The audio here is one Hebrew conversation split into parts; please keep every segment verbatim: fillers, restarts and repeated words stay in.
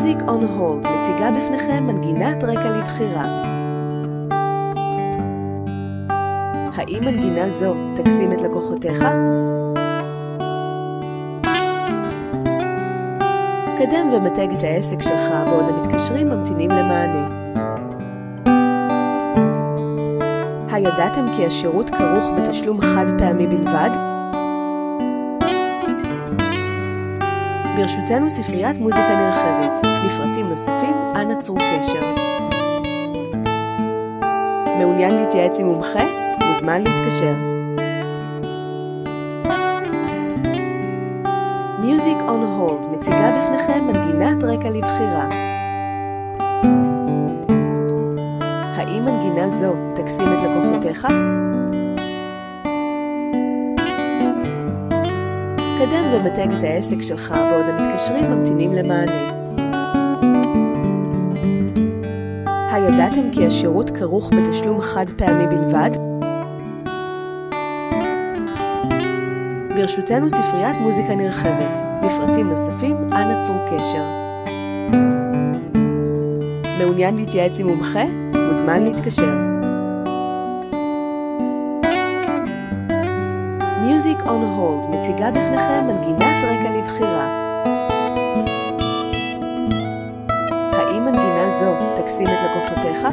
Music on Hold מציגה בפניכם מנגינת רקע לבחירה. האם מנגינה זו תקסים את לקוחותיך? קדם ומתג את העסק שלך בעוד המתקשרים ממתינים למענה. הידעתם כי השירות כרוך בתשלום חד פעמי בלבד? ברשותנו ספריית מוזיקה נרחבת. לפרטים נוספים, אנא צרו קשר. מעוניין להתייעץ עם מומחה? מוזמן להתקשר. Music on Hold מציגה בפניכם מנגינת רקע לבחירה. האם מנגינה זו תקסים את לקוחותיך? קדם ומתג את העסק שלך בעוד המתקשרים ממתינים למענה. הידעתם כי השירות כרוך בתשלום חד פעמי בלבד? ברשותנו ספריית מוזיקה נרחבת. לפרטים נוספים, אנא צרו קשר. מעוניין להתייעץ עם מומחה? מוזמן להתקשר. Music on Hold מציגה בפניכם מנגינת רקע לבחירה. האם מנגינה זו תקסים את לקוחותיך?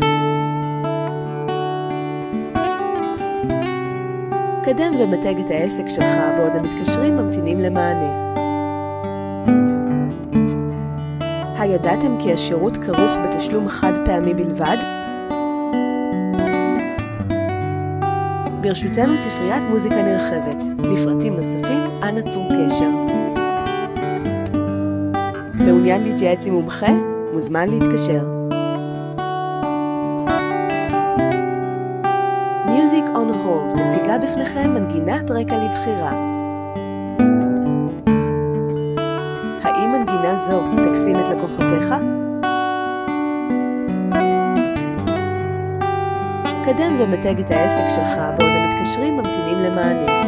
קדם ומתג את העסק שלך בעוד המתקשרים ממתינים למענה. הידעתם כי השירות כרוך בתשלום חד פעמי בלבד? ברשותנו ספריית מוזיקה נרחבת. לפרטים נוספים, אנא צרו קשר. מעוניין להתייעץ עם מומחה? מוזמן להתקשר. Music on Hold מציגה בפניכם מנגינת רקע לבחירה. האם מנגינה זו תקסים את לקוחותיך? קדם ומתג את העסק שלך בעוד המתקשרים ממתינים למענה.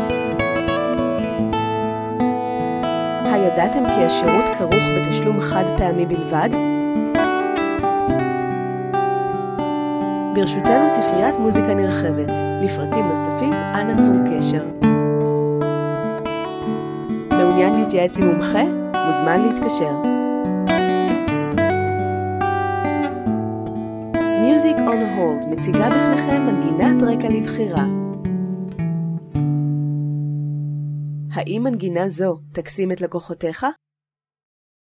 הידעתם כי השירות כרוך בתשלום חד פעמי בלבד? ברשותנו ספריית מוזיקה נרחבת. לפרטים נוספים, אנא צרו קשר. מעוניין להתייעץ עם מומחה? מוזמן להתקשר. Music on Hold מציגה בפניכם מנגינת רקע לבחירה. האם מנגינה זו תקסים את לקוחותיך?